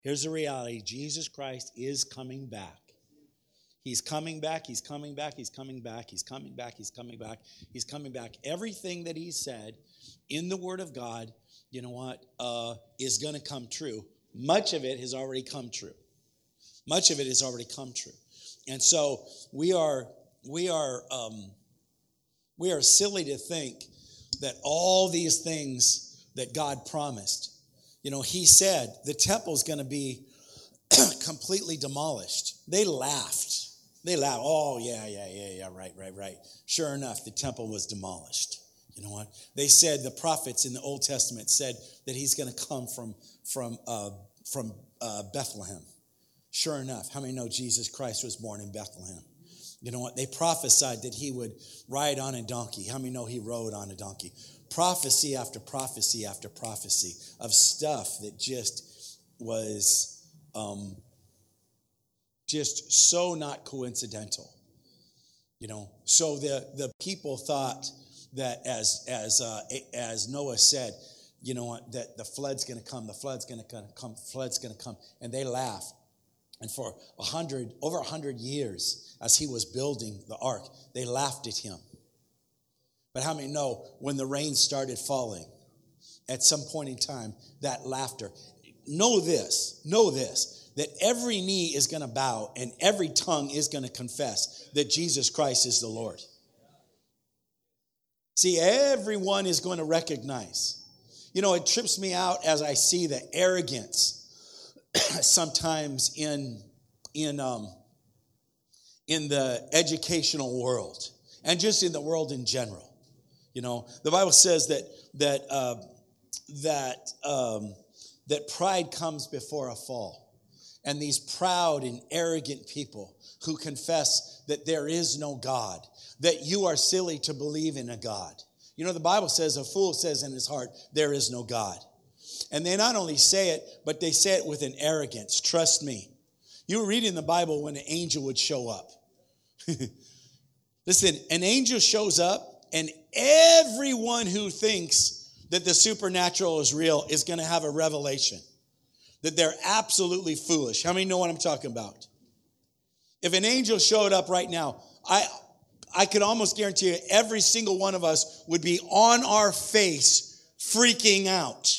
Here's the reality. Jesus Christ is coming back. He's coming back. He's coming back. He's coming back. He's coming back. He's coming back. He's coming back. Everything that he said in the Word of God, you know what, is going to come true. Much of it has already come true. Much of it has already come true. And so we are silly to think that all these things that God promised, you know, he said the temple is going to be completely demolished. They laughed. Oh, yeah, right. Sure enough, the temple was demolished. You know what? They said, the prophets in the Old Testament said that he's going to come from Bethlehem. Sure enough, how many know Jesus Christ was born in Bethlehem? You know what? They prophesied that he would ride on a donkey. How many know he rode on a donkey? Prophecy after prophecy after prophecy of stuff that just was just so not coincidental. You know, so the people thought that as Noah said, you know what, that the flood's going to come, and they laughed. And for over 100 years, as he was building the ark, they laughed at him. But how many know when the rain started falling, at some point in time, that laughter, know this, that every knee is going to bow and every tongue is going to confess that Jesus Christ is the Lord. See, everyone is going to recognize. You know, it trips me out as I see the arrogance sometimes in the educational world and just in the world in general. You know, the Bible says that pride comes before a fall. And these proud and arrogant people who confess that there is no God, that you are silly to believe in a God. You know, the Bible says a fool says in his heart, there is no God. And they not only say it, but they say it with an arrogance. Trust me. You were reading the Bible when an angel would show up. Listen, an angel shows up and everyone who thinks that the supernatural is real is going to have a revelation that they're absolutely foolish. How many know what I'm talking about? If an angel showed up right now, I could almost guarantee you every single one of us would be on our face freaking out.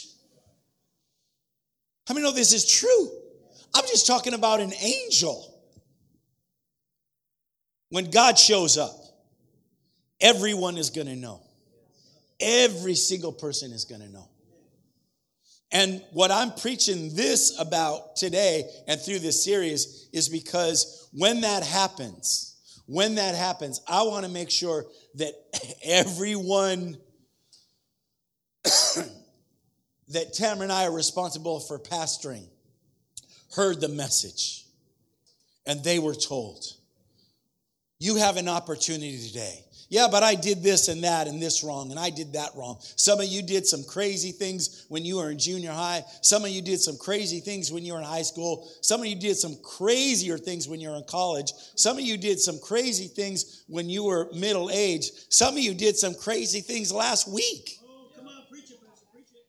How many know this is true? I'm just talking about an angel. When God shows up, everyone is going to know. Every single person is going to know. And what I'm preaching this about today and through this series is because when that happens, I want to make sure that everyone that Tamara and I are responsible for pastoring heard the message. And they were told, you have an opportunity today. Yeah, but I did this and that and this wrong, and I did that wrong. Some of you did some crazy things when you were in junior high. Some of you did some crazy things when you were in high school. Some of you did some crazier things when you were in college. Some of you did some crazy things when you were middle aged. Some of you did some crazy things last week. Oh, come on, preach it, Pastor, preach it.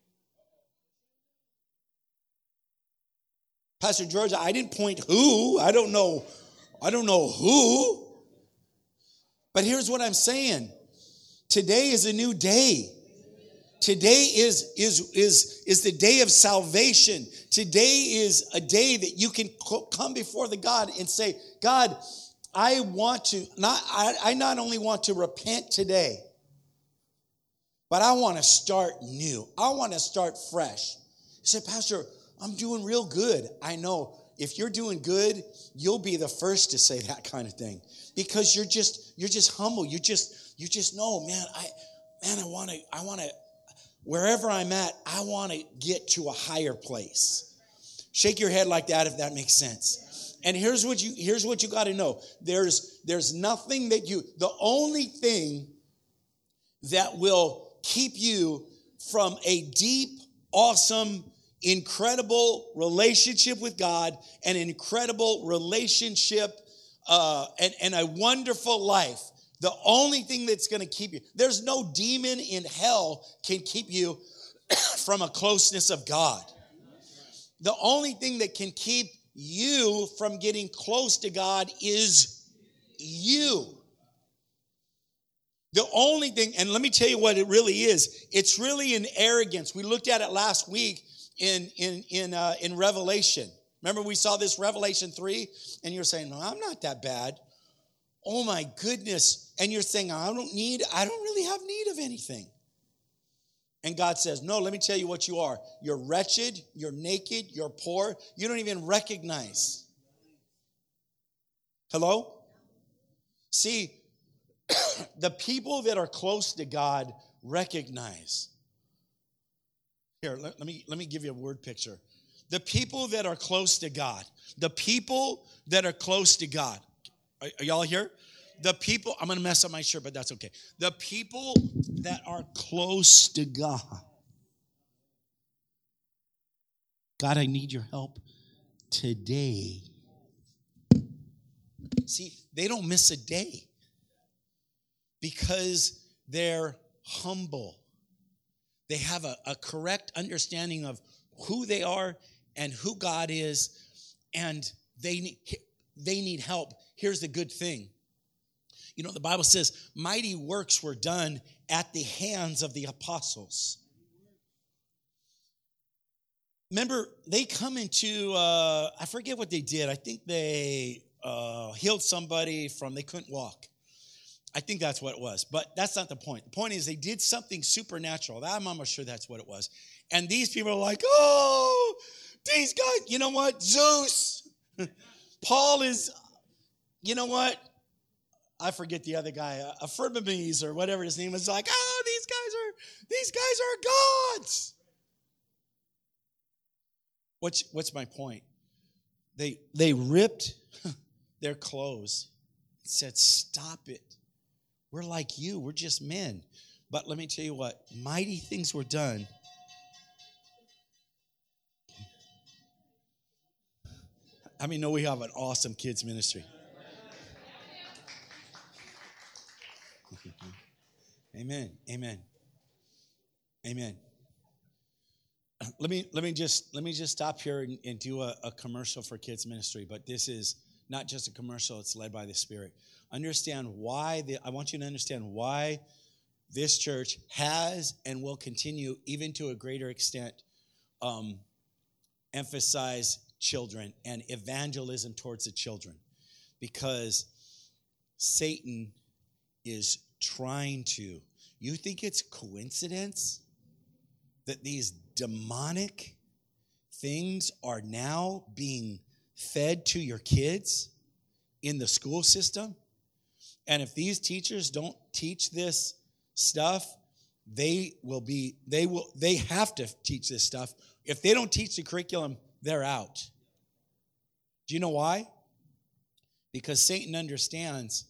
Pastor George, I didn't point who. I don't know who. But here's what I'm saying. Today is a new day. Today is the day of salvation. Today is a day that you can come before the God and say, God, I not only want to repent today, but I want to start new. I want to start fresh. You say, Pastor, I'm doing real good. I know. If you're doing good, you'll be the first to say that kind of thing. Because you're just humble. You just know, man, I want to, wherever I'm at, I want to get to a higher place. Shake your head like that if that makes sense. And here's what you got to know. There's nothing the only thing that will keep you from a deep, awesome, incredible relationship with God, an incredible relationship and a wonderful life. The only thing that's going to keep you, there's no demon in hell can keep you from a closeness of God. The only thing that can keep you from getting close to God is you. The only thing, and let me tell you what it really is. It's really an arrogance. We looked at it last week in Revelation. Remember we saw this Revelation 3, and you're saying, no, I'm not that bad. Oh my goodness. And you're saying, I don't really have need of anything. And God says, no, let me tell you what you are. You're wretched, you're naked, you're poor. You don't even recognize. Hello? See, the people that are close to God recognize. Here, let me give you a word picture. The people that are close to God, are y'all here? The people, I'm going to mess up my shirt, but that's okay. The people that are close to God. God, I need your help today. See, they don't miss a day because they're humble. They have a correct understanding of who they are and who God is, and they need help. Here's the good thing. You know, the Bible says, mighty works were done at the hands of the apostles. Remember, they come into, I forget what they did. I think they healed somebody they couldn't walk. I think that's what it was, but that's not the point. The point is they did something supernatural. I'm almost sure that's what it was. And these people are like, oh, these guys, you know what? Zeus. Paul is, you know what? I forget the other guy, Firmines or whatever his name was, like, oh, these guys are gods. What's my point? They ripped their clothes and said, stop it. We're like you. We're just men. But let me tell you what, mighty things were done. I mean, we have an awesome kids ministry. Amen. Amen. Amen. Let me just stop here and do a commercial for kids ministry. But this is not just a commercial; it's led by the Spirit. I want you to understand why this church has and will continue, even to a greater extent, emphasize children and evangelism towards the children, because Satan is trying to. You think it's coincidence that these demonic things are now being fed to your kids in the school system? And if these teachers don't teach this stuff, they have to teach this stuff. If they don't teach the curriculum, they're out. Do you know why? Because Satan understands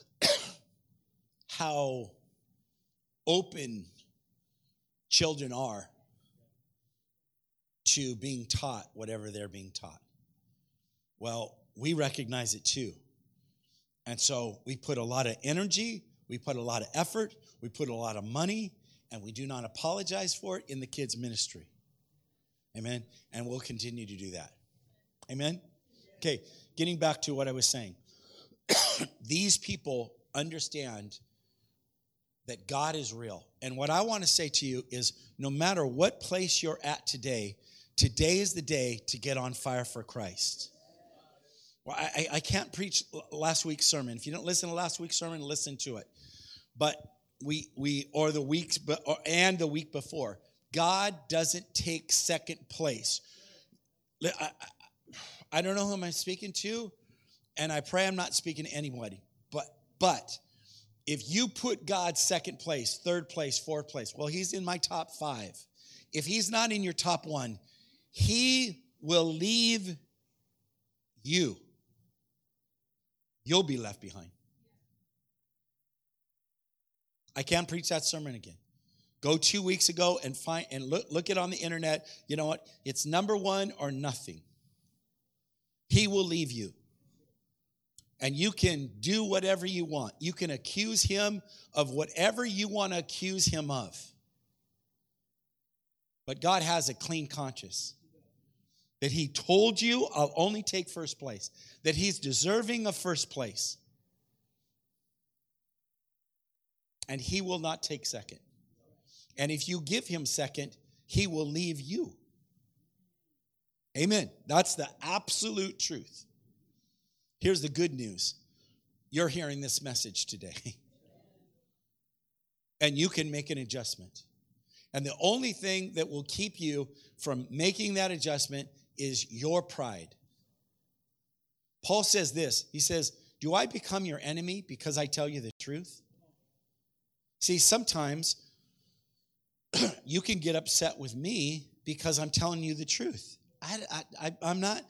how open children are to being taught whatever they're being taught. Well, we recognize it too. And so we put a lot of energy, we put a lot of effort, we put a lot of money, and we do not apologize for it in the kids' ministry. Amen? And we'll continue to do that. Amen? Okay, getting back to what I was saying. These people understand that God is real. And what I want to say to you is, no matter what place you're at today, today is the day to get on fire for Christ. Well, I can't preach last week's sermon. If you don't listen to last week's sermon, listen to it. But the week before, God doesn't take second place. I don't know who I'm speaking to, and I pray I'm not speaking to anybody. But if you put God second place, third place, fourth place, well, he's in my top 5. If he's not in your top 1, he will leave you. You'll be left behind. I can't preach that sermon again. Go 2 weeks ago and look it on the internet. You know what? It's number 1 or nothing. He will leave you. And you can do whatever you want. You can accuse him of whatever you want to accuse him of. But God has a clean conscience. that he told you, I'll only take first place, that he's deserving of first place, and he will not take second. And if you give him second, he will leave you. Amen. That's the absolute truth. Here's the good news. You're hearing this message today. And you can make an adjustment. And the only thing that will keep you from making that adjustment is your pride. Paul says this. He says, do I become your enemy because I tell you the truth? See, sometimes you can get upset with me because I'm telling you the truth. I'm not.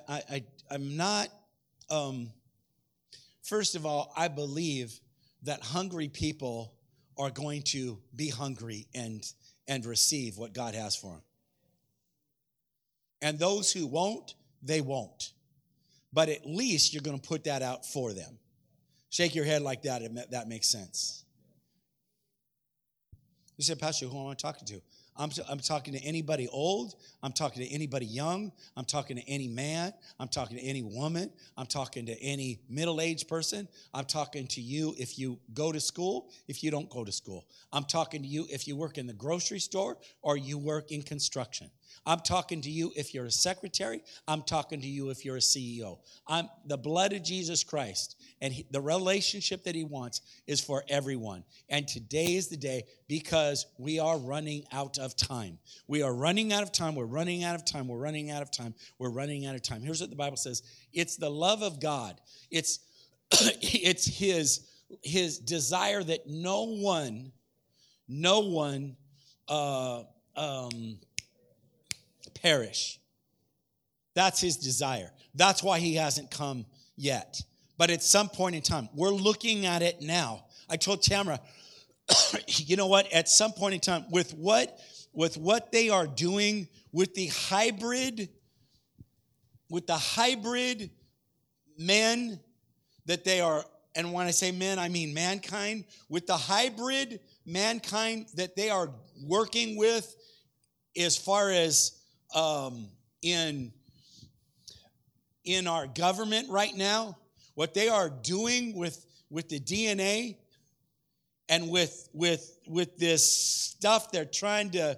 First of all, I believe that hungry people are going to be hungry and receive what God has for them. And those who won't, they won't. But at least you're going to put that out for them. Shake your head like that, if that makes sense. You said, Pastor, who am I talking to? I'm talking to anybody old. I'm talking to anybody young. I'm talking to any man. I'm talking to any woman. I'm talking to any middle-aged person. I'm talking to you if you go to school, if you don't go to school. I'm talking to you if you work in the grocery store or you work in construction. I'm talking to you if you're a secretary. I'm talking to you if you're a CEO. The blood of Jesus Christ and the relationship that he wants is for everyone. And today is the day because we are running out of time. We are running out of time. We're running out of time. We're running out of time. We're running out of time. Here's what the Bible says. It's the love of God. It's his desire that no one perish. That's his desire. That's why he hasn't come yet. But at some point in time, we're looking at it now. I told Tamara, you know what? At some point in time, with what they are doing with the hybrid men that they are, and when I say men, I mean mankind, with the hybrid mankind that they are working with as far as in our government right now, what they are doing with the DNA and with this stuff they're trying to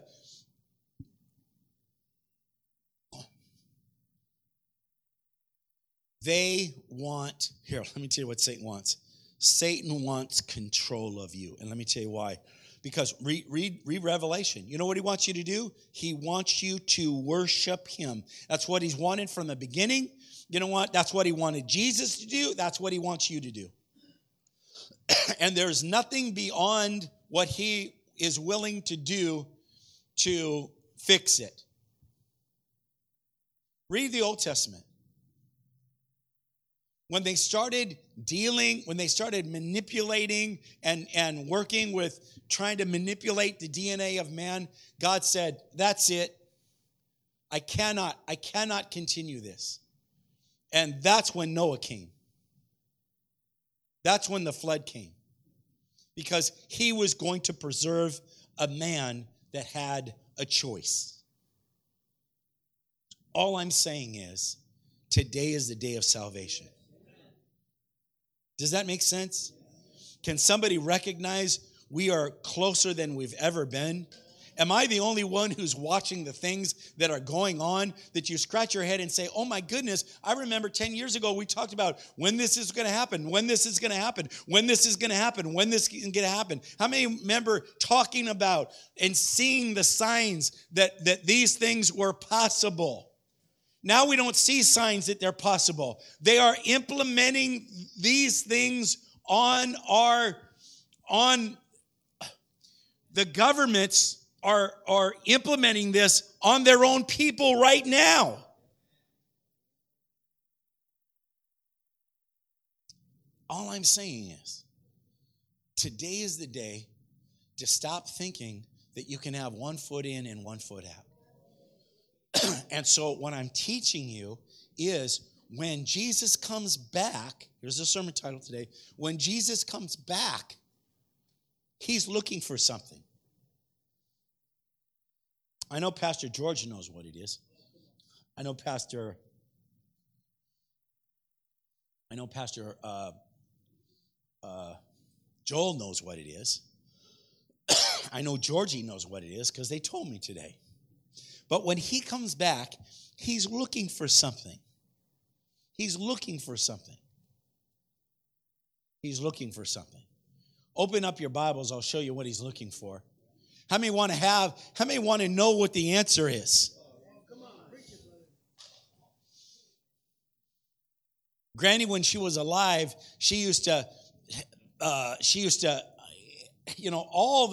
here, let me tell you what Satan wants. Satan wants control of you. And let me tell you why. Because read Revelation. You know what he wants you to do? He wants you to worship him. That's what he's wanted from the beginning. You know what? That's what he wanted Jesus to do. That's what he wants you to do. And there's nothing beyond what he is willing to do to fix it. Read the Old Testament. When they started manipulating and working with trying to manipulate the DNA of man, God said, that's it. I cannot continue this. And that's when Noah came. That's when the flood came. Because he was going to preserve a man that had a choice. All I'm saying is, today is the day of salvation. Does that make sense? Can somebody recognize we are closer than we've ever been? Am I the only one who's watching the things that are going on that you scratch your head and say, oh my goodness, I remember 10 years ago we talked about when this is going to happen, when this is going to happen, when this is going to happen, when this is going to happen. How many remember talking about and seeing the signs that these things were possible? Now we don't see signs that they're possible. They are implementing these things on the governments are implementing this on their own people right now. All I'm saying is, today is the day to stop thinking that you can have 1 foot in and 1 foot out. And so what I'm teaching you is when Jesus comes back, here's the sermon title today, when Jesus comes back, he's looking for something. I know Pastor George knows what it is. I know Pastor Joel knows what it is. I know Georgie knows what it is because they told me today. But when he comes back, he's looking for something. He's looking for something. He's looking for something. Open up your Bibles. I'll show you what he's looking for. How many want to know what the answer is? Granny, when she was alive, she used to, all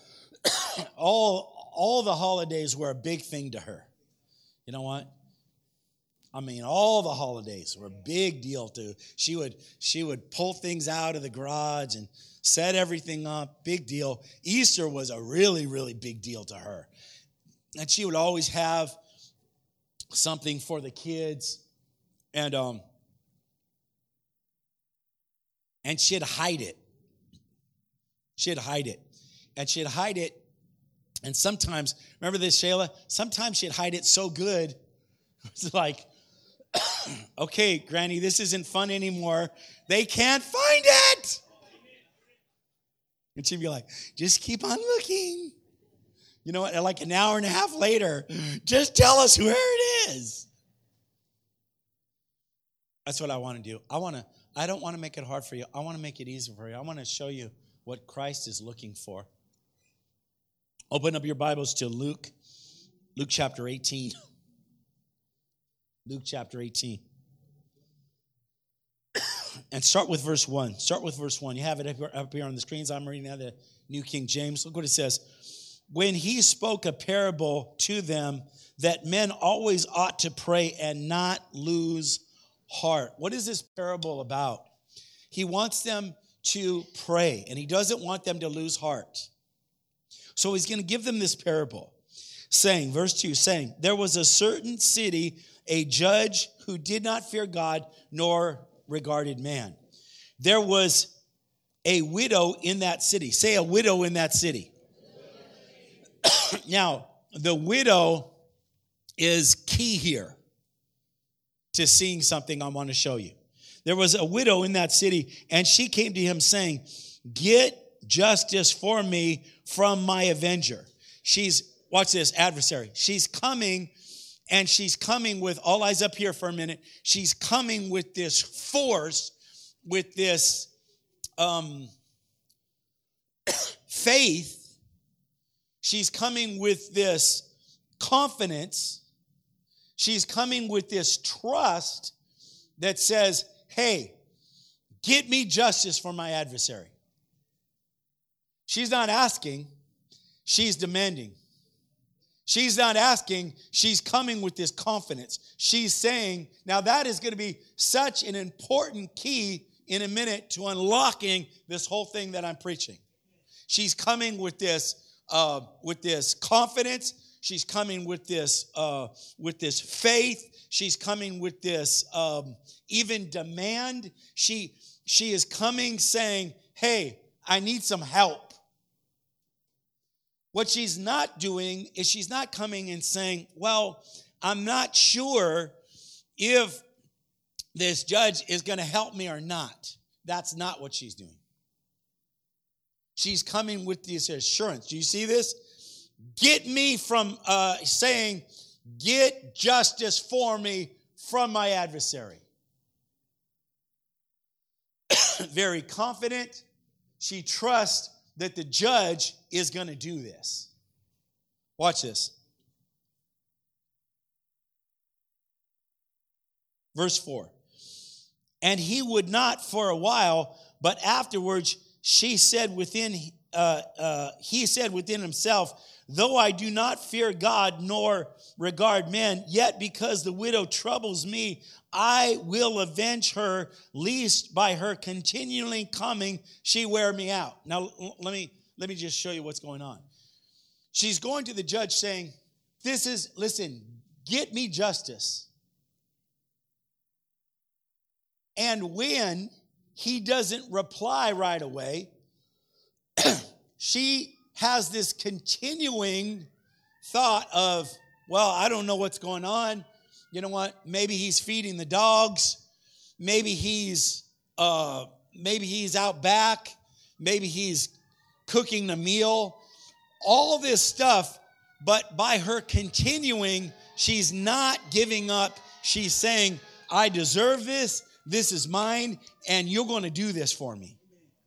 the holidays were a big thing to her. You know what? I mean, all the holidays were a big deal to her. She would pull things out of the garage and set everything up. Big deal. Easter was a really, really big deal to her. And she would always have something for the kids. And she'd hide it. She'd hide it. And she'd hide it. And sometimes, remember this, Shayla? Sometimes she'd hide it so good. It's like, okay, Granny, this isn't fun anymore. They can't find it. And she'd be like, just keep on looking. You know what? Like an hour and a half later, just tell us where it is. That's what I want to do. I don't want to make it hard for you. I want to make it easy for you. I want to show you what Christ is looking for. Open up your Bibles to Luke chapter 18. Luke chapter 18. And start with verse 1. Start with verse 1. You have it up here on the screens. I'm reading out the New King James. Look what it says. When he spoke a parable to them that men always ought to pray and not lose heart. What is this parable about? He wants them to pray, and he doesn't want them to lose heart. So he's going to give them this parable, saying, verse 2, saying, there was a certain city, a judge who did not fear God nor regarded man. There was a widow in that city. Say a widow in that city. Now, the widow is key here to seeing something I want to show you. There was a widow in that city, and she came to him saying, get justice for me from my avenger. Watch this, adversary. She's coming, and she's coming with, all eyes up here for a minute, she's coming with this force, with this faith. She's coming with this confidence. She's coming with this trust that says, hey, get me justice for my adversary. She's not asking, she's demanding. She's not asking, she's coming with this confidence. She's saying, now that is going to be such an important key in a minute to unlocking this whole thing that I'm preaching. She's coming with this confidence. She's coming with this faith. She's coming with this even demand. She is coming saying, hey, I need some help. What she's not doing is she's not coming and saying, well, I'm not sure if this judge is going to help me or not. That's not what she's doing. She's coming with this assurance. Do you see this? Get me from saying, get justice for me from my adversary. Very confident. She trusts that the judge is going to do this. Watch this. Verse 4. And he would not for a while, but afterwards he said within himself, though I do not fear God nor regard men, yet because the widow troubles me, I will avenge her, lest by her continually coming she wear me out. Now, let me just show you what's going on. She's going to the judge saying, listen, get me justice. And when he doesn't reply right away, she has this continuing thought of, well, I don't know what's going on. you know what? Maybe he's feeding the dogs. Maybe he's out back. Maybe he's cooking the meal. All this stuff, but by her continuing, she's not giving up. She's saying, I deserve this. This is mine, and you're going to do this for me.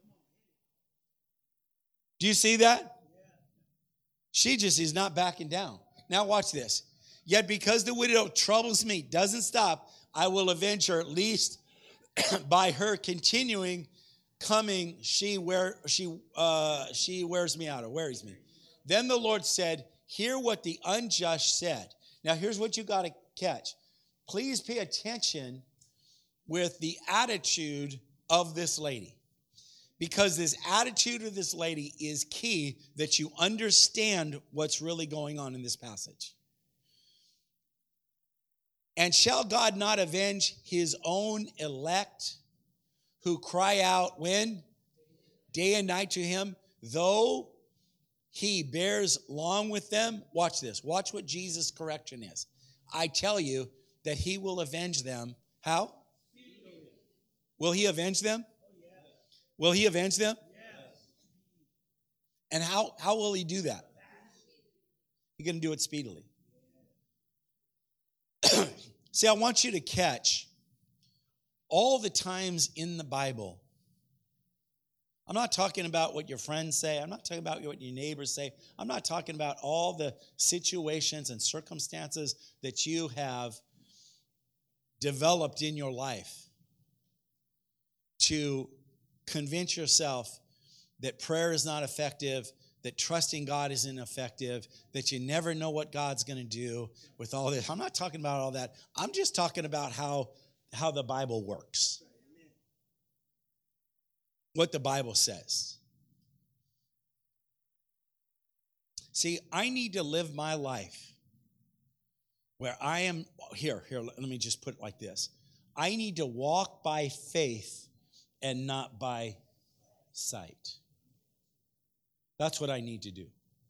Do you see that? She just is not backing down. Now watch this. Yet because the widow troubles me, doesn't stop, I will avenge her, at least by her continuing coming, she wears me out or wearies me. Then the Lord said, hear what the unjust said. Now here's what you got to catch. Please pay attention with the attitude of this lady. Because this attitude of this lady is key that you understand what's really going on in this passage. And shall God not avenge his own elect who cry out when? Day and night to him, though he bears long with them. Watch this. Watch what Jesus' correction is. I tell you that he will avenge them. How? Will he avenge them? Will he avenge them? And how will he do that? He's going to do it speedily. See, I want you to catch all the times in the Bible. I'm not talking about what your friends say. I'm not talking about what your neighbors say. I'm not talking about all the situations and circumstances that you have developed in your life to convince yourself that prayer is not effective, that trusting God isn't effective, that you never know what God's going to do with all this. I'm not talking about all that. I'm just talking about how the Bible works. What the Bible says. See, I need to live my life where I am, here, let me just put it like this. I need to walk by faith and not by sight. That's what I need to do.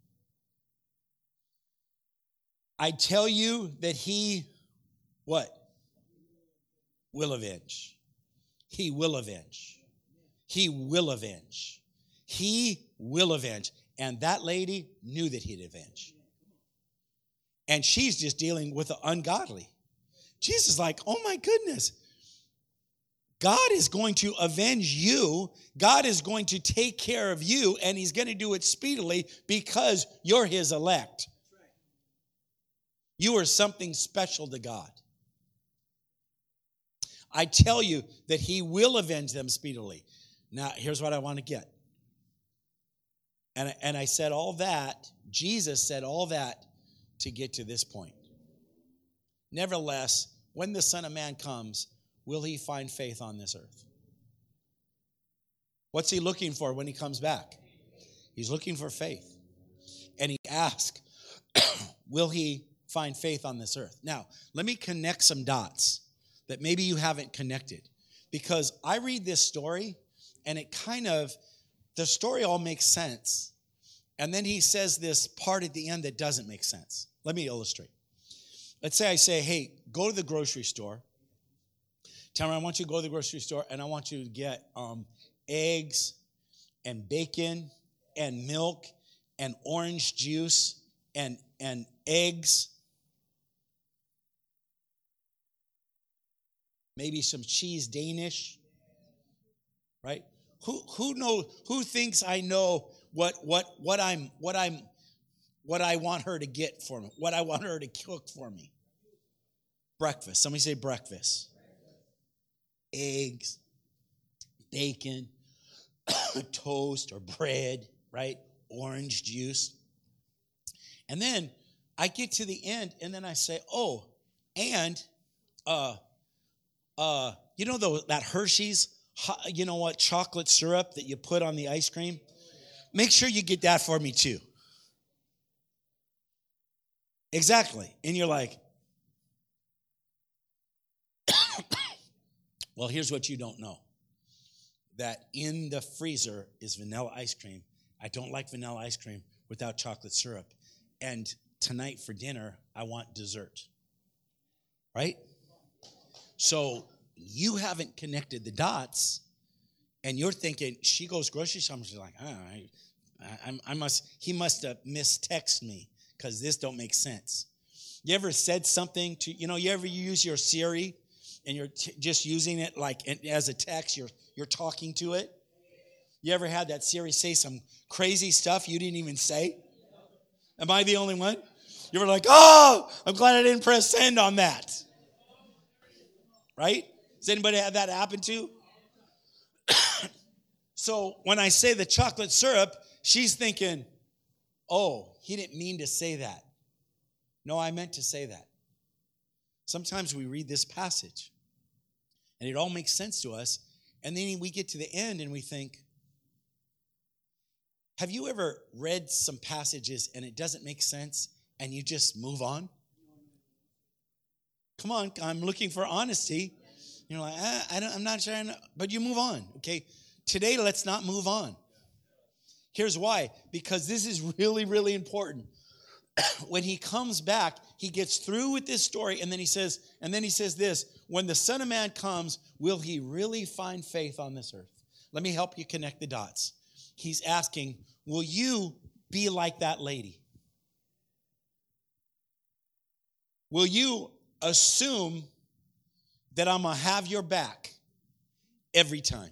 I tell you that he, what? Will avenge. He will avenge. He will avenge. He will avenge. And that lady knew that he'd avenge. And she's just dealing with the ungodly. Jesus is like, oh my goodness. God is going to avenge you. God is going to take care of you, and he's going to do it speedily because you're his elect. You are something special to God. I tell you that he will avenge them speedily. Now, here's what I want to get. And I said all that, Jesus said all that to get to this point. Nevertheless, when the Son of Man comes, will he find faith on this earth? What's he looking for when he comes back? He's looking for faith. And he asks, will he find faith on this earth? Now, let me connect some dots that maybe you haven't connected. Because I read this story, and it the story all makes sense. And then he says this part at the end that doesn't make sense. Let me illustrate. Let's say I say, hey, go to the grocery store. Tamara, I want you to go to the grocery store, and I want you to get eggs and bacon and milk and orange juice and eggs. Maybe some cheese Danish. Right? Who thinks I know what I want her to get for me, what I want her to cook for me? Breakfast. Somebody say breakfast. Eggs, bacon, toast or bread, right? Orange juice. And then I get to the end, and then I say, oh, and you know that Hershey's, you know what, chocolate syrup that you put on the ice cream? Make sure you get that for me too. Exactly. And you're like, well, here's what you don't know. That in the freezer is vanilla ice cream. I don't like vanilla ice cream without chocolate syrup. And tonight for dinner, I want dessert. right? So you haven't connected the dots, and you're thinking, she goes grocery shopping. She's like, he must have mistexted me because this don't make sense. You ever said something to, you ever use your Siri and you're just using it like as a text, you're talking to it? You ever had that Siri say some crazy stuff you didn't even say? Am I the only one? You were like, oh, I'm glad I didn't press send on that. Right? Does anybody have that happen to? So when I say the chocolate syrup, she's thinking, oh, he didn't mean to say that. No, I meant to say that. Sometimes we read this passage and it all makes sense to us. And then we get to the end and we think, have you ever read some passages and it doesn't make sense and you just move on? Come on, I'm looking for honesty. You're like, I'm not trying to, but you move on, okay? Today, let's not move on. Here's why. Because this is really, really important. When he comes back, he gets through with this story, and then he says this, when the Son of Man comes, will he really find faith on this earth? Let me help you connect the dots. He's asking, will you be like that lady? Will you assume that I'm going to have your back every time?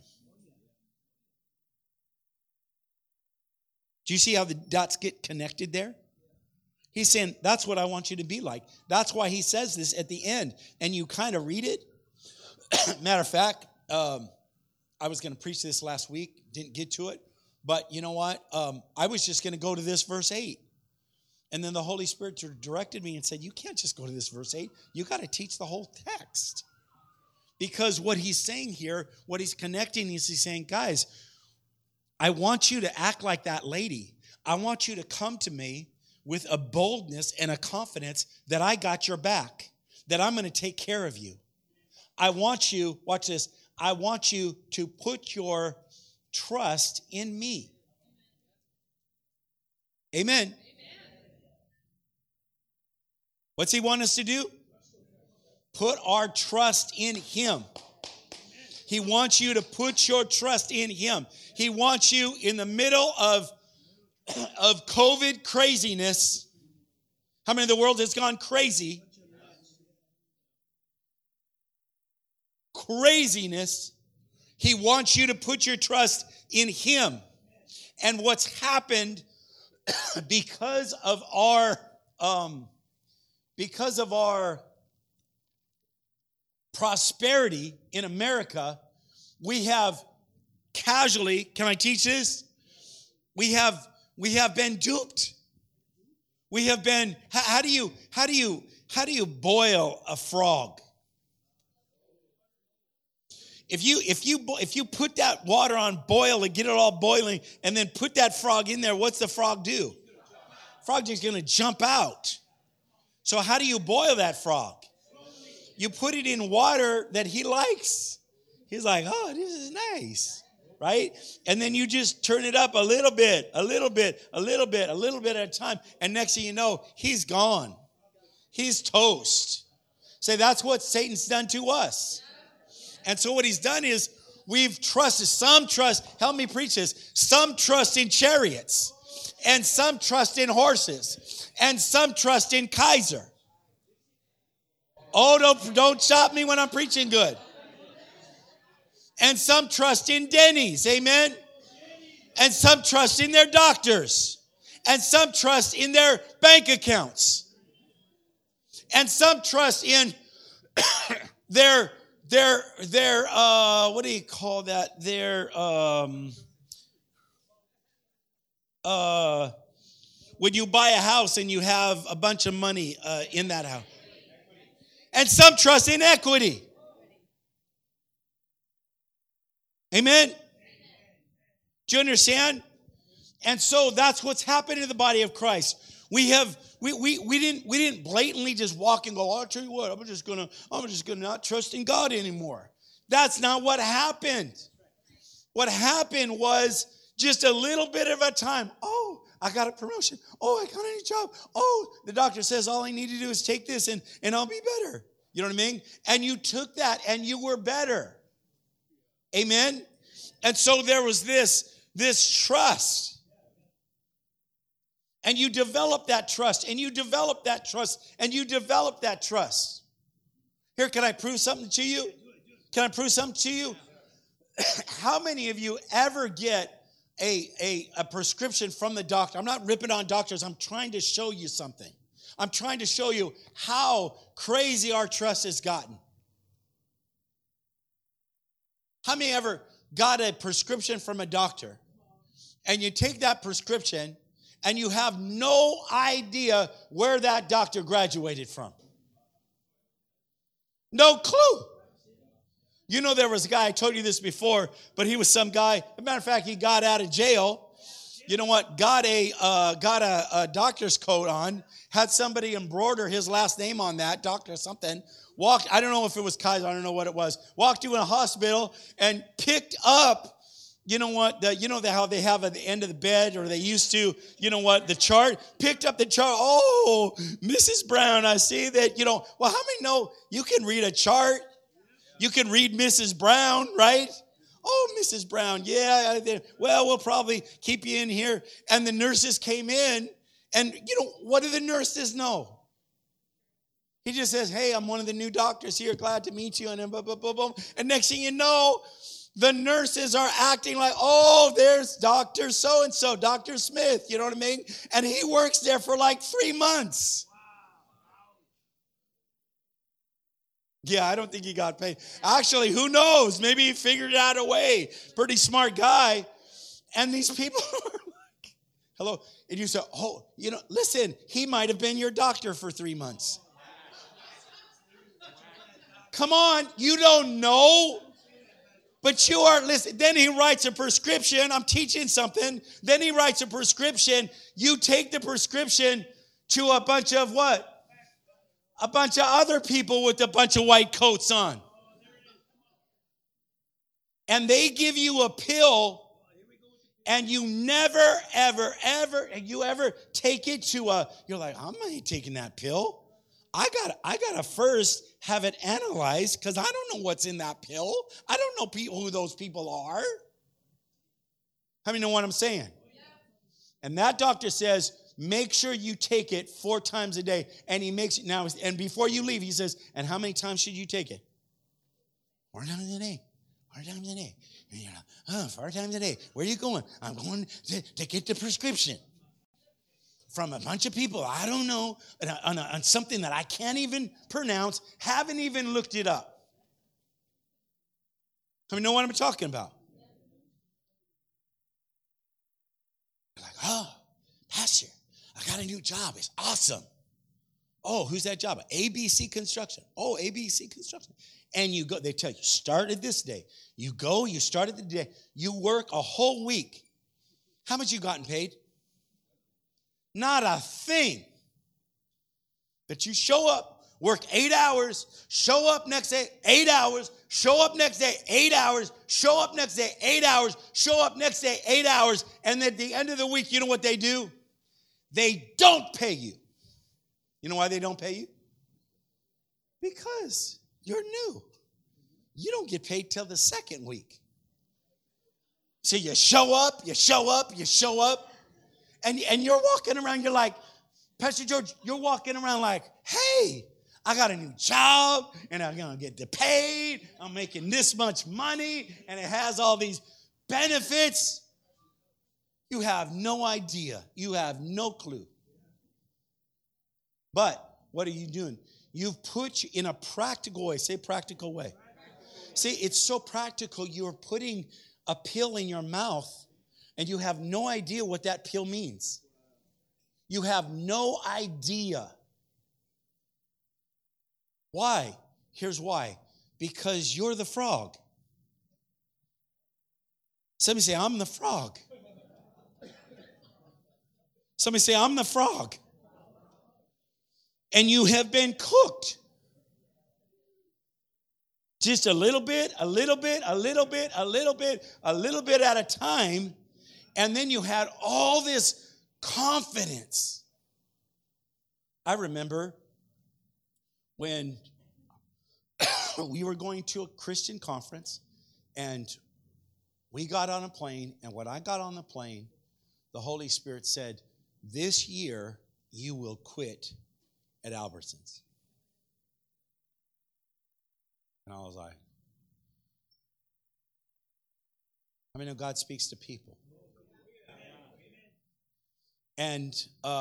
Do you see how the dots get connected there? He's saying, that's what I want you to be like. That's why he says this at the end. And you kind of read it. Matter of fact, I was going to preach this last week. Didn't get to it. But you know what? I was just going to go to this verse 8. And then the Holy Spirit directed me and said, you can't just go to this verse 8. You got to teach the whole text. Because what he's saying here, what he's connecting is he's saying, guys, I want you to act like that lady. I want you to come to me with a boldness and a confidence that I got your back, that I'm going to take care of you. I want you, watch this, I want you to put your trust in me. Amen. What's he want us to do? Put our trust in him. He wants you to put your trust in him. He wants you in the middle of COVID craziness. How many of the world has gone crazy? Craziness. He wants you to put your trust in him. And what's happened because of our prosperity in America, we have casually, can I teach this? We have been duped. We have been, how do you boil a frog? If you put that water on boil and get it all boiling and then put that frog in there, what's the frog do? Frog is going to jump out. So how do you boil that frog? You put it in water that he likes. He's like, oh, this is nice, right? And then you just turn it up a little bit at a time. And next thing you know, he's gone. He's toast. Say, that's what Satan's done to us. And so what he's done is we've trusted, help me preach this, some trust in chariots, and some trust in horses, and some trust in Kaiser. Oh, don't stop me when I'm preaching good. And some trust in Denny's, amen? And some trust in their doctors. And some trust in their bank accounts. And some trust in their what do you call that? When you buy a house and you have a bunch of money in that house. And some trust in equity. Amen? Do you understand? And so that's what's happened in the body of Christ. We didn't blatantly just walk and go, oh, I'll tell you what, I'm just gonna not trust in God anymore. That's not what happened. What happened was just a little bit of a time. Oh, I got a promotion. Oh, I got a new job. Oh, the doctor says all I need to do is take this and I'll be better. You know what I mean? And you took that and you were better. Amen? And so there was this trust. And you developed that trust, and you developed that trust, and you developed that trust. Here, can I prove something to you? Can I prove something to you? How many of you ever get a prescription from the doctor? I'm not ripping on doctors. I'm trying to show you something. I'm trying to show you how crazy our trust has gotten. How many ever got a prescription from a doctor, and you take that prescription, and you have no idea where that doctor graduated from? No clue. You know, there was a guy, I told you this before, but he was some guy. As a matter of fact, he got out of jail. You know what? Got a doctor's coat on, had somebody embroider his last name on that, doctor something. Walked, I don't know if it was Kaiser, I don't know what it was. Walked to a hospital and picked up, you know what, how they have at the end of the bed, or they used to, you know what, the chart. Picked up the chart. Oh, Mrs. Brown, I see that, well, how many know you can read a chart? You can read Mrs. Brown, right? Oh, Mrs. Brown, yeah, well, we'll probably keep you in here. And the nurses came in, and, what do the nurses know? He just says, hey, I'm one of the new doctors here, glad to meet you, and then boom, boom, boom, boom. And next thing you know, the nurses are acting like, oh, there's Dr. So-and-so, Dr. Smith, you know what I mean? And he works there for like 3 months. Yeah, I don't think he got paid. Actually, who knows? Maybe he figured out a way. Pretty smart guy. And these people are like, hello. And you say, oh, listen, he might have been your doctor for 3 months. Come on, you don't know. But you are, listen, then he writes a prescription. I'm teaching something. Then he writes a prescription. You take the prescription to a bunch of what? A bunch of other people with a bunch of white coats on. And they give you a pill, and you never, ever, ever take it to you're like, I'm not taking that pill. I gotta first have it analyzed, because I don't know what's in that pill. I don't know who those people are. How many know what I'm saying? And that doctor says, make sure you take it 4 times a day. And he makes it now, and before you leave, he says, and how many times should you take it? 4 times a day. 4 times a day. 4 times a day. Where are you going? I'm going to get the prescription from a bunch of people I don't know, on something that I can't even pronounce, haven't even looked it up. How many know what I'm talking about? You're like, oh, Pastor, I got a new job. It's awesome. Oh, who's that job? ABC Construction. Oh, ABC Construction. And you go, they tell you, start at this day. You go, you start at the day. You work a whole week. How much you gotten paid? Not a thing. But you show up, work 8 hours, show up next day, 8 hours, show up next day, 8 hours, show up next day, 8 hours, show up next day, 8 hours, and at the end of the week, you know what they do? They don't pay you. You know why they don't pay you? Because you're new. You don't get paid till the second week. So you show up, and you're walking around, you're like, Pastor George, you're walking around like, hey, I got a new job, and I'm going to get paid. I'm making this much money, and it has all these benefits. You have no idea. You have no clue. But what are you doing? You've put in a practical way. Say practical way. See, it's so practical. You're putting a pill in your mouth, and you have no idea what that pill means. You have no idea. Why? Here's why. Because you're the frog. Somebody say, I'm the frog. Somebody say, I'm the frog. And you have been cooked. Just a little bit at a time. And then you had all this confidence. I remember when we were going to a Christian conference, and we got on a plane, and when I got on the plane, the Holy Spirit said, this year you will quit at Albertsons. And I was like, I mean, God speaks to people. And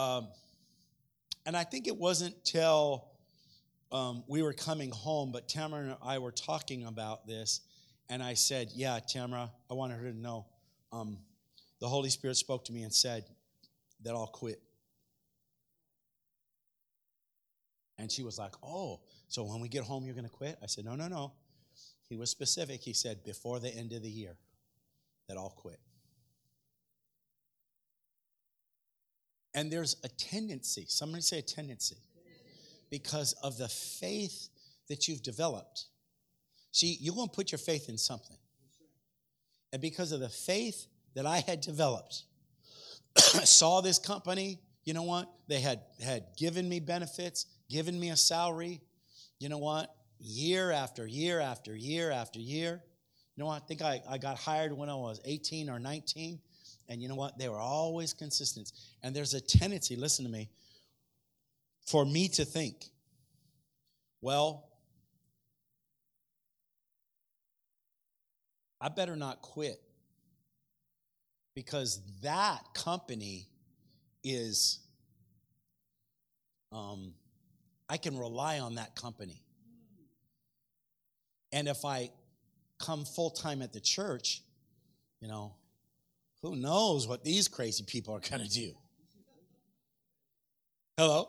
I think it wasn't till we were coming home, but Tamara and I were talking about this, and I said, yeah, Tamara, I wanted her to know, the Holy Spirit spoke to me and said that I'll quit. And she was like, oh, so when we get home, you're going to quit? I said, no. He was specific. He said, before the end of the year, that I'll quit. And there's a tendency, somebody say a tendency, because of the faith that you've developed. See, you're going to put your faith in something. And because of the faith that I had developed, I saw this company, you know what? They had given me benefits, given me a salary, you know what? Year after year after year after year. You know what? I think I got hired when I was 18 or 19. And you know what? They were always consistent. And there's a tendency, listen to me, for me to think, well, I better not quit because that company is, I can rely on that company. And if I come full-time at the church, you know, who knows what these crazy people are going to do? Hello?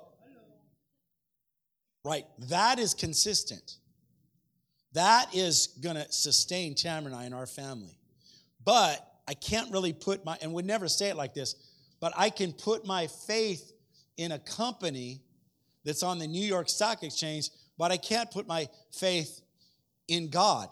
Right. That is consistent. That is going to sustain Tamara and I and our family. But I can't really put and would never say it like this, but I can put my faith in a company that's on the New York Stock Exchange, but I can't put my faith in God.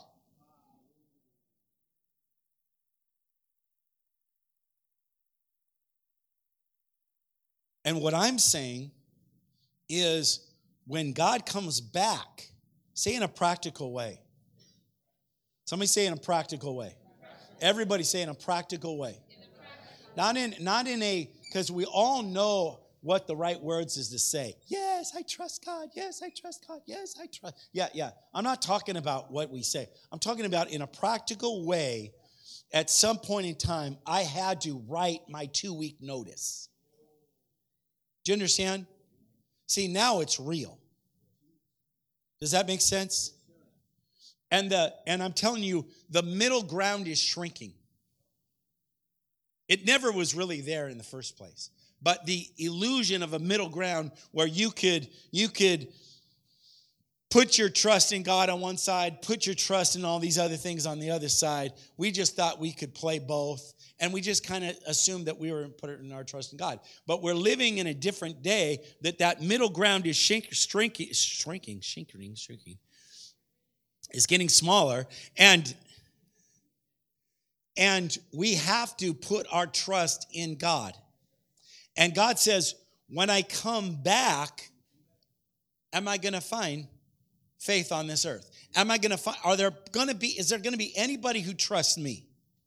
And what I'm saying is when God comes back, say in a practical way. Somebody say in a practical way. Everybody say in a practical way. Not in a, because we all know what the right words is to say. Yes, I trust God. Yes, I trust God. Yes, I trust. Yeah. I'm not talking about what we say. I'm talking about in a practical way. At some point in time, I had to write my 2-week notice. Do you understand? See, now it's real. Does that make sense? And I'm telling you, the middle ground is shrinking. It never was really there in the first place. But the illusion of a middle ground where you could put your trust in God on one side, put your trust in all these other things on the other side. We just thought we could play both. And we just kind of assumed that we were putting our trust in God. But we're living in a different day that middle ground is shrinking. Is getting smaller. And we have to put our trust in God. And God says, when I come back, am I going to find faith on this earth? Am I going to find, is there going to be anybody who trusts me?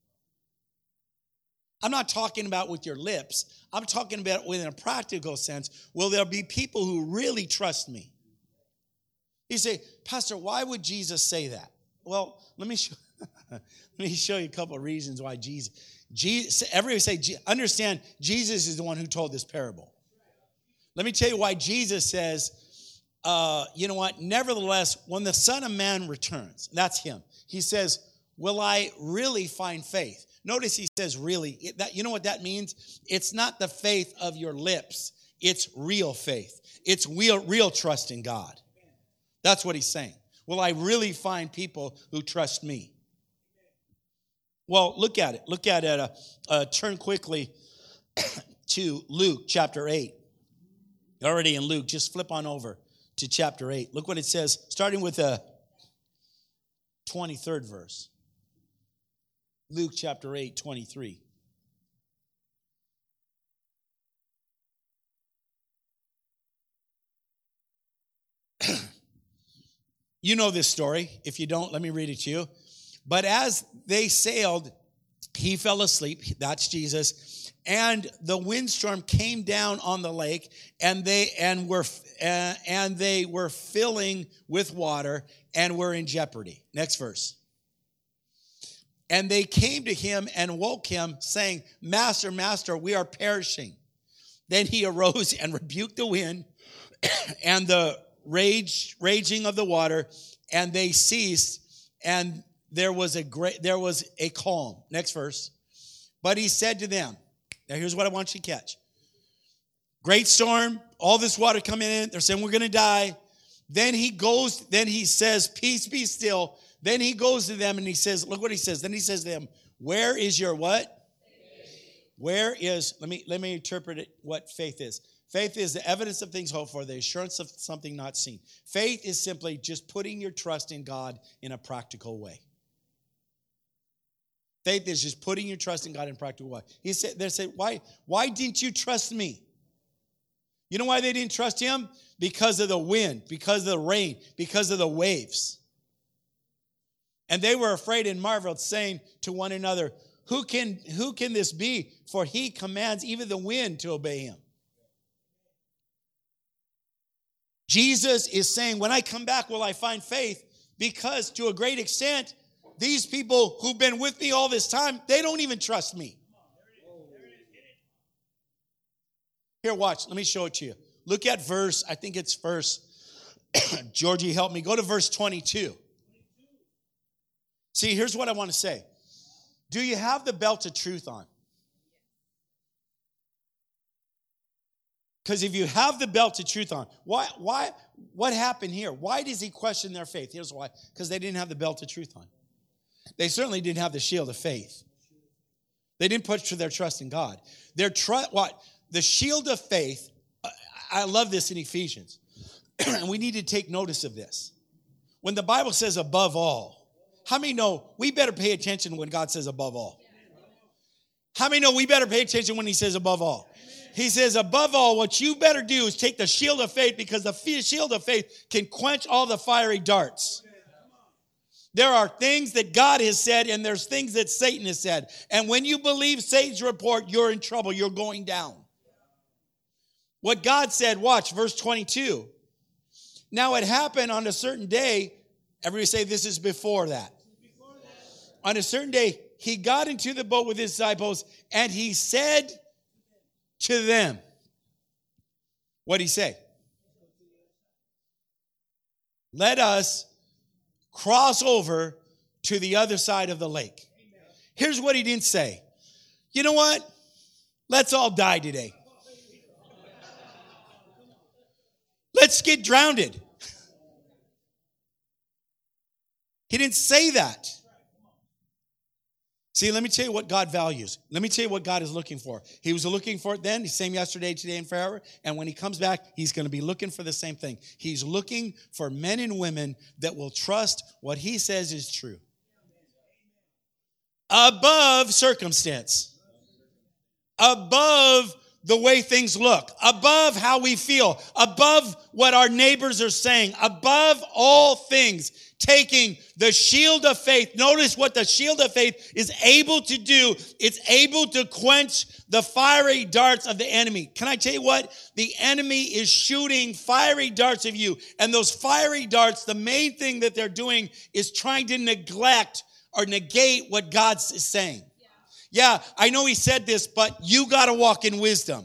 I'm not talking about with your lips. I'm talking about within a practical sense. Will there be people who really trust me? You say, Pastor, why would Jesus say that? Well, let me show you a couple of reasons why Jesus, everybody say, understand, Jesus is the one who told this parable. Let me tell you why Jesus says, you know what? Nevertheless, when the Son of Man returns, that's him. He says, will I really find faith? Notice he says really. You know what that means? It's not the faith of your lips. It's real faith. It's real trust in God. That's what he's saying. Will I really find people who trust me? Well, look at it. Look at it. Turn quickly to Luke chapter 8. You're already in Luke. Just flip on over to chapter 8. Look what it says, starting with the 23rd verse. Luke chapter 8, 23. You know this story. If you don't, let me read it to you. But as they sailed, he fell asleep. That's Jesus. And the windstorm came down on the lake, and they were filling with water and were in jeopardy. Next verse. And they came to him and woke him, saying, Master, Master, we are perishing. Then he arose and rebuked the wind and the raging of the water, and they ceased, and there was a calm. Next verse. But he said to them, now here's what I want you to catch. Great storm, all this water coming in. They're saying we're going to die. Then he says, peace be still. Then he goes to them and he says, look what he says. Then he says to them, where is your what? Where is, let me interpret it, what faith is. Faith is the evidence of things hoped for, the assurance of something not seen. Faith is simply just putting your trust in God in a practical way. Faith is just putting your trust in God in a practical way. They say, why didn't you trust me? You know why they didn't trust him? Because of the wind, because of the rain, because of the waves. And they were afraid and marveled, saying to one another, who can this be? For he commands even the wind to obey him. Jesus is saying, when I come back, will I find faith? Because to a great extent, these people who've been with me all this time, they don't even trust me. Here, watch. Let me show it to you. Look at verse, I think it's verse, Georgie, help me. Go to verse 22. See, here's what I want to say. Do you have the belt of truth on? Because if you have the belt of truth on, what happened here? Why does he question their faith? Here's why. Because they didn't have the belt of truth on. They certainly didn't have the shield of faith. They didn't put their trust in God. The shield of faith, I love this in Ephesians. And we need to take notice of this. When the Bible says above all, how many know we better pay attention when God says above all? How many know we better pay attention when he says above all? He says, above all, what you better do is take the shield of faith, because the shield of faith can quench all the fiery darts. There are things that God has said, and there's things that Satan has said. And when you believe Satan's report, you're in trouble. You're going down. What God said, watch, verse 22. Now it happened on a certain day. Everybody say this is before that. On a certain day, he got into the boat with his disciples, and he said to them, what did he say? Let us cross over to the other side of the lake. Here's what he didn't say. You know what? Let's all die today. Let's get drowned. He didn't say that. See, let me tell you what God values. Let me tell you what God is looking for. He was looking for it then. He's the same yesterday, today, and forever. And when he comes back, he's going to be looking for the same thing. He's looking for men and women that will trust what he says is true. Above circumstance. Above the way things look. Above how we feel. Above what our neighbors are saying. Above all things. Taking the shield of faith. Notice what the shield of faith is able to do. It's able to quench the fiery darts of the enemy. Can I tell you what? The enemy is shooting fiery darts of you. And those fiery darts, the main thing that they're doing is trying to neglect or negate what God is saying. Yeah, I know he said this, but you got to walk in wisdom.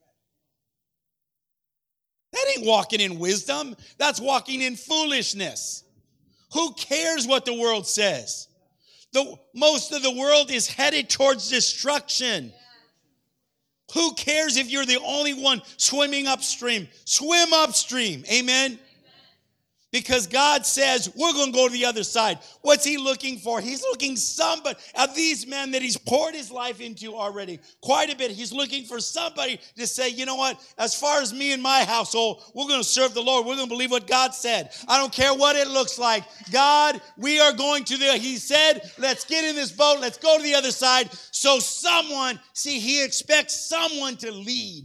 That ain't walking in wisdom. That's walking in foolishness. Who cares what the world says? Most of the world is headed towards destruction. Who cares if you're the only one swimming upstream? Swim upstream. Amen? Because God says, we're going to go to the other side. What's he looking for? He's looking somebody, of these men that he's poured his life into already, quite a bit. He's looking for somebody to say, you know what? As far as me and my household, we're going to serve the Lord. We're going to believe what God said. I don't care what it looks like. God, we are going to he said, let's get in this boat. Let's go to the other side. So someone, see, he expects someone to lead.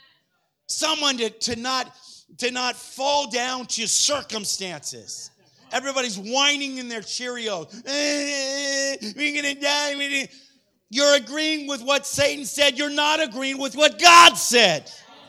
Someone to not fall down to circumstances Everybody's whining in their Cheerios. We're going to die. You're agreeing with what Satan said. You're not agreeing with what God said.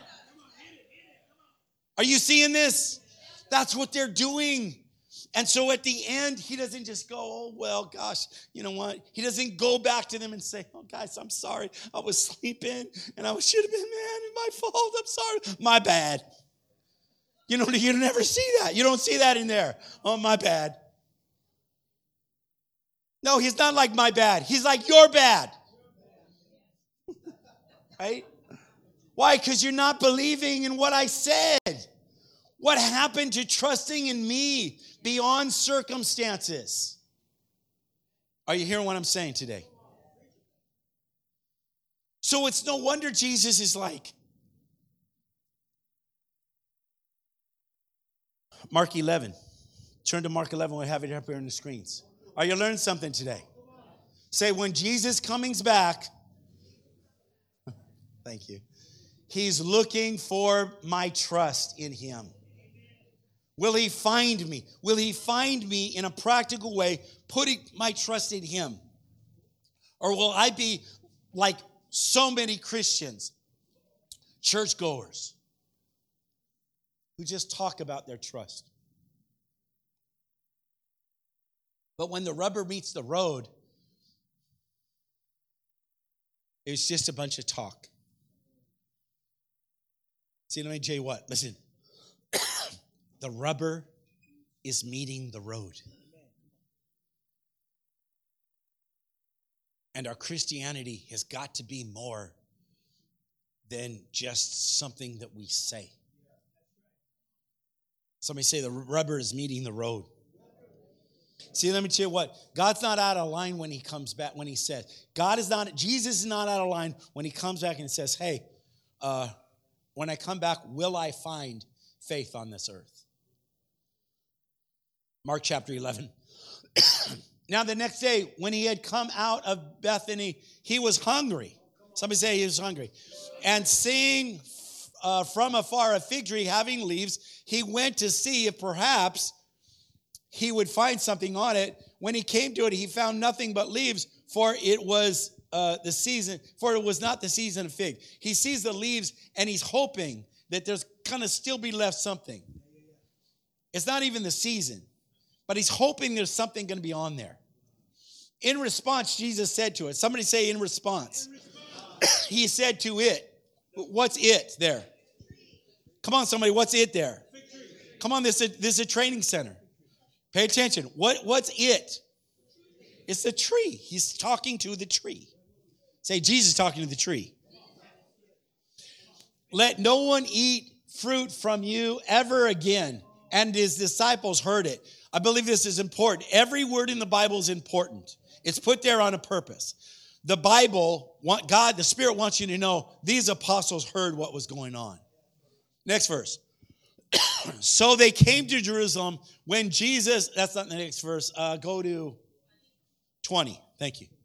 Are you seeing this? That's what they're doing. And so at the end, he doesn't just go, oh, well, gosh, you know what? He doesn't go back to them and say, oh, guys, I'm sorry. I was sleeping and I should have been, man, it's my fault. I'm sorry. My bad. You never see that. You don't see that in there. Oh, my bad. No, he's not like my bad. He's like your bad. Right? Why? Because you're not believing in what I said. What happened to trusting in me beyond circumstances? Are you hearing what I'm saying today? So it's no wonder Jesus is like, Mark 11. Turn to Mark 11. We'll have it up here on the screens. Are you learning something today? Say, when Jesus comes back, thank you. He's looking for my trust in him. Will he find me? Will he find me in a practical way, putting my trust in him? Or will I be like so many Christians, churchgoers, who just talk about their trust? But when the rubber meets the road, it's just a bunch of talk. See, let me tell you what. Listen. The rubber is meeting the road. And our Christianity has got to be more than just something that we say. Somebody say the rubber is meeting the road. See, let me tell you what. God's not out of line when he comes back, when he says. Jesus is not out of line when he comes back and says, hey, when I come back, will I find faith on this earth? Mark chapter 11. Now the next day, when he had come out of Bethany, he was hungry. Somebody say he was hungry. And seeing from afar a fig tree having leaves, he went to see if perhaps he would find something on it. When he came to it, he found nothing but leaves, for it was it was not the season of fig. He sees the leaves and he's hoping that there's gonna still be left something. It's not even the season, but he's hoping there's something going to be on there. In response, Jesus said to it. Somebody say in response. He said to it. What's it there? Come on, somebody. What's it there? Come on, this is a training center. Pay attention. What's it? It's the tree. He's talking to the tree. Say, Jesus talking to the tree. Let no one eat fruit from you ever again. And his disciples heard it. I believe this is important. Every word in the Bible is important. It's put there on a purpose. The Bible, God, the Spirit wants you to know these apostles heard what was going on. Next verse. So they came to Jerusalem when Jesus, that's not the next verse. Go to 20. Thank you.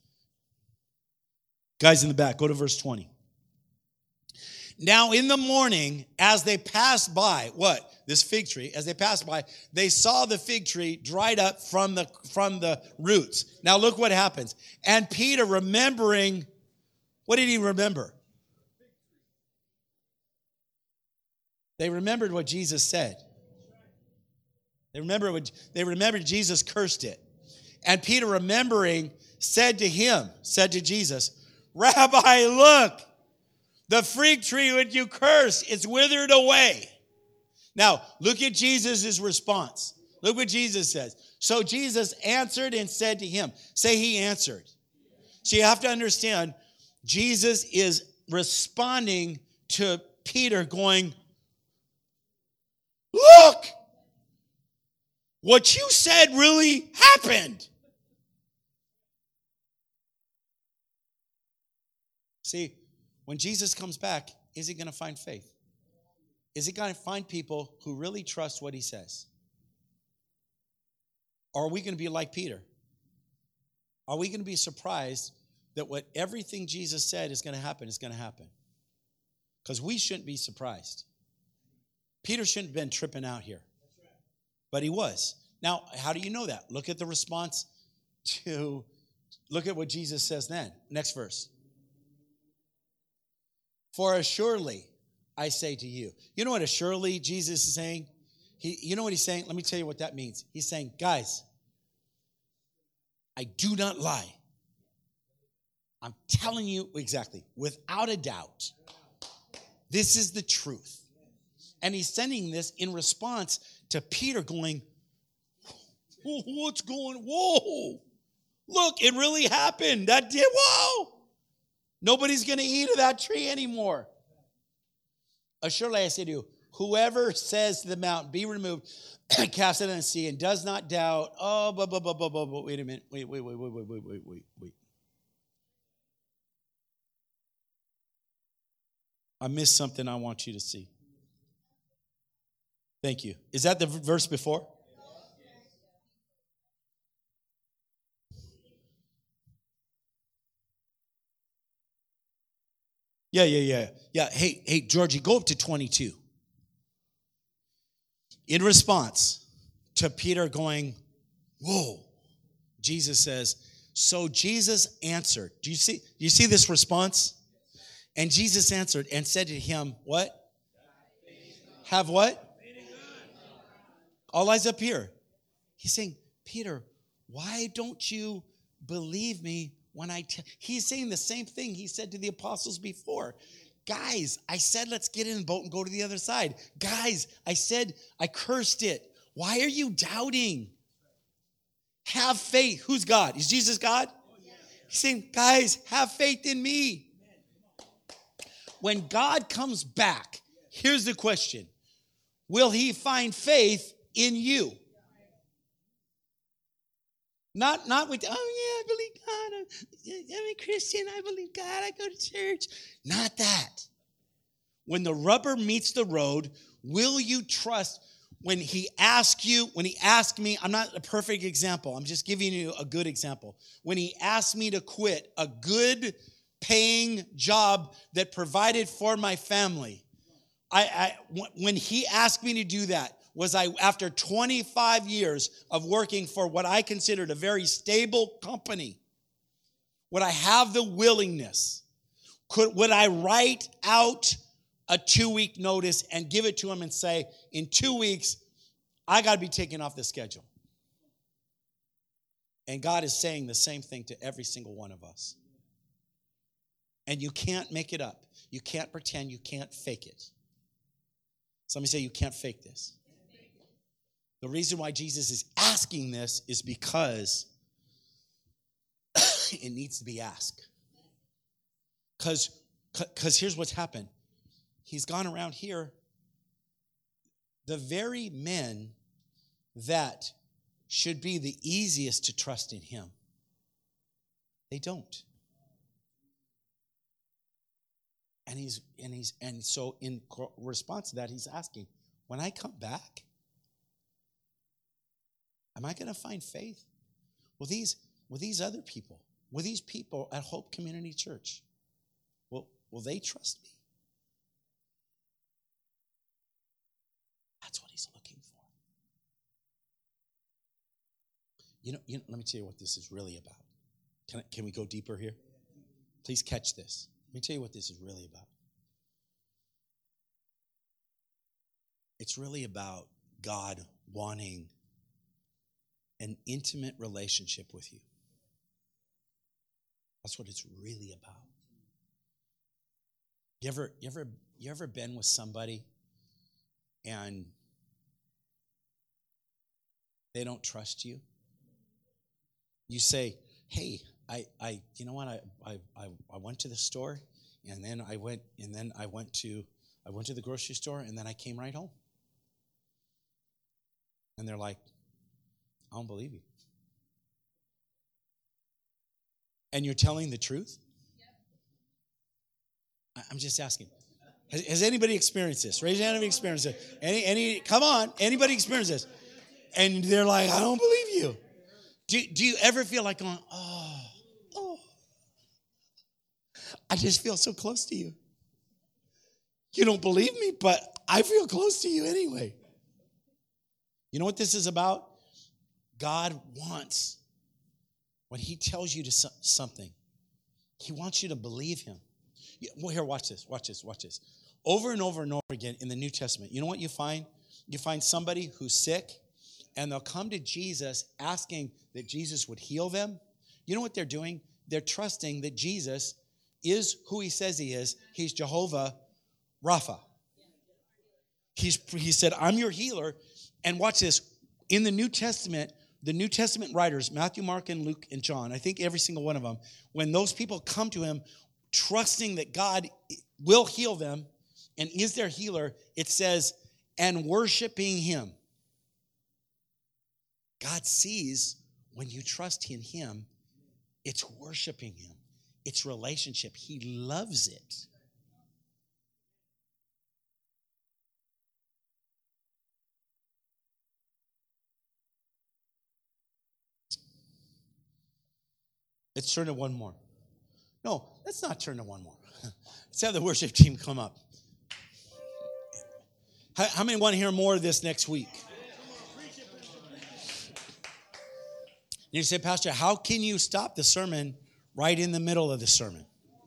Guys in the back, go to verse 20. Now in the morning, as they passed by, what? This fig tree, as they passed by, they saw the fig tree dried up from the roots. Now look what happens. And Peter, remembering, what did he remember? They remembered what Jesus said. They remembered Jesus cursed it. And Peter, remembering, said to Jesus, Rabbi, look, the fig tree which you cursed is withered away. Now, look at Jesus' response. Look what Jesus says. So Jesus answered and said to him, say he answered. So you have to understand, Jesus is responding to Peter going, look, what you said really happened. See, when Jesus comes back, is he going to find faith? Is he going to find people who really trust what he says? Or are we going to be like Peter? Are we going to be surprised that what everything Jesus said is going to happen is going to happen? Because we shouldn't be surprised. Peter shouldn't have been tripping out here. But he was. Now, how do you know that? Look at the response look at what Jesus says then. Next verse. For assuredly, I say to you. You know what assuredly Jesus is saying? You know what he's saying? Let me tell you what that means. He's saying, guys, I do not lie. I'm telling you exactly, without a doubt, this is the truth. And he's sending this in response to Peter going, what's going, whoa, look, it really happened. That did, whoa. Nobody's going to eat of that tree anymore. Assuredly, I say to you, whoever says to the mountain, be removed, cast it in the sea, and does not doubt, wait a minute, wait. I missed something I want you to see. Thank you. Is that the verse before? Yeah. Hey, Georgie, go up to 22. In response to Peter going, whoa, Jesus says, so Jesus answered. Do you see this response? And Jesus answered and said to him, what? Have what? All eyes up here. He's saying, Peter, why don't you believe me when he's saying the same thing he said to the apostles before. Guys, I said, let's get in the boat and go to the other side. Guys, I said, I cursed it. Why are you doubting? Have faith. Who's God? Is Jesus God? He's saying, guys, have faith in me. When God comes back, here's the question. Will he find faith in you? Not with, oh yeah, I believe God. I'm a Christian. I believe God. I go to church. Not that. When the rubber meets the road, will you trust when he asked me, I'm not a perfect example. I'm just giving you a good example. When he asked me to quit a good paying job that provided for my family, when he asked me to do that, was I, after 25 years of working for what I considered a very stable company, would I have the willingness? Would I write out a 2-week notice and give it to him and say, in 2 weeks, I got to be taken off the schedule? And God is saying the same thing to every single one of us. And you can't make it up. You can't pretend. You can't fake it. Somebody say, you can't fake this. The reason why Jesus is asking this is because it needs to be asked. Because here's what's happened. He's gone around here. The very men that should be the easiest to trust in him, they don't. And so in response to that, he's asking, when I come back, am I going to find faith? Will these other people, will these people at Hope Community Church, will they trust me? That's what he's looking for. You know, let me tell you what this is really about. Can we go deeper here? Please catch this. Let me tell you what this is really about. It's really about God wanting an intimate relationship with you. That's what it's really about. You ever been with somebody and they don't trust you? You say, hey, I you know what, I went to the store and then I went to the grocery store and then I came right home. And they're like, I don't believe you. And you're telling the truth? I'm just asking. Has anybody experienced this? Raise your hand if you experienced it. Come on, anybody experienced this? And they're like, I don't believe you. Do you ever feel like going, oh, I just feel so close to you. You don't believe me, but I feel close to you anyway. You know what this is about? God wants, when he tells you to something, he wants you to believe him. Well, here, watch this. Over and over and over again in the New Testament, you know what you find? You find somebody who's sick, and they'll come to Jesus asking that Jesus would heal them. You know what they're doing? They're trusting that Jesus is who he says he is. He's Jehovah Rapha. He said, I'm your healer. And watch this. In the New Testament writers, Matthew, Mark, and Luke, and John, I think every single one of them, when those people come to him trusting that God will heal them and is their healer, it says, and worshiping him. God sees when you trust in him, it's worshiping him. It's relationship. He loves it. Let's turn to one more. No, let's not turn to one more. Let's have the worship team come up. How many want to hear more of this next week? You say, Pastor, how can you stop the sermon right in the middle of the sermon?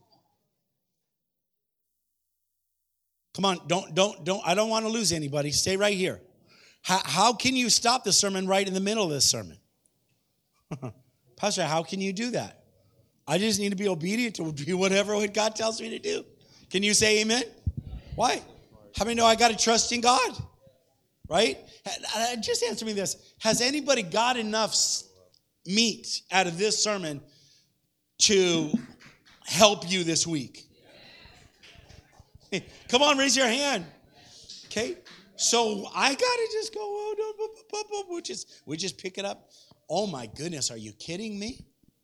Come on, don't. I don't want to lose anybody. Stay right here. How can you stop the sermon right in the middle of the sermon? Pastor, how can you do that? I just need to be obedient to do whatever God tells me to do. Can you say amen? Why? How many know I got to trust in God? Right? Just answer me this. Has anybody got enough meat out of this sermon to help you this week? Come on, raise your hand. Okay? So I got to just go, we just pick it up. Oh my goodness, are you kidding me?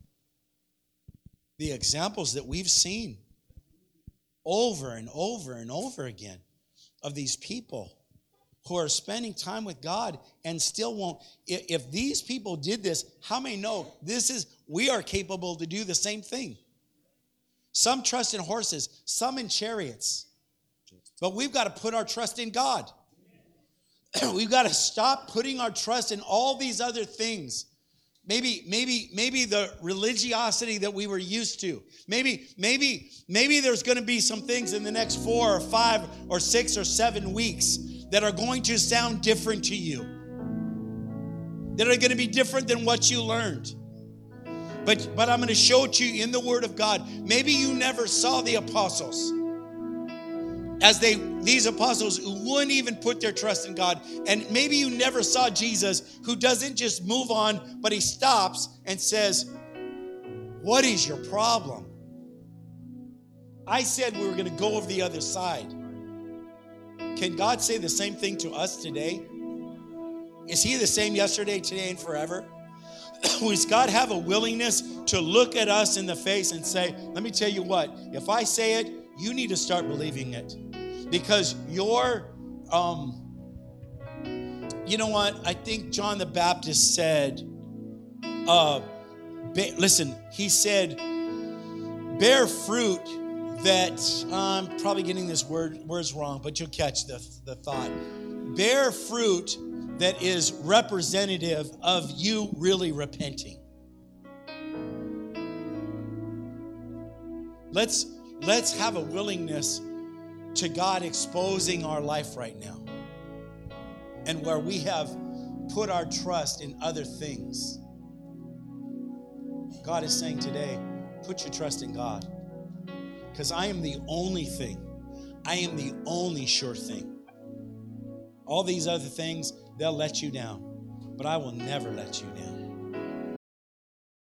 The examples that we've seen over and over and over again of these people who are spending time with God and still won't. If these people did this, how many know we are capable to do the same thing? Some trust in horses, some in chariots. But we've got to put our trust in God. We've got to stop putting our trust in all these other things. Maybe the religiosity that we were used to. Maybe there's going to be some things in the next 4 or 5 or 6 or 7 weeks that are going to sound different to you. That are going to be different than what you learned. But I'm going to show it to you in the Word of God. Maybe you never saw the apostles. These apostles who wouldn't even put their trust in God. And maybe you never saw Jesus, who doesn't just move on, but he stops and says, what is your problem? I said we were going to go over the other side. Can God say the same thing to us today? Is he the same yesterday, today, and forever? Does God have a willingness to look at us in the face and say, let me tell you what, if I say it, you need to start believing it. Because you're, you know what? I think John the Baptist said, he said, bear fruit that, I'm probably getting this words wrong, but you'll catch the thought. Bear fruit that is representative of you really repenting. Let's have a willingness to God exposing our life right now. And where we have put our trust in other things. God is saying today, put your trust in God. Because I am the only thing. I am the only sure thing. All these other things, they'll let you down. But I will never let you down.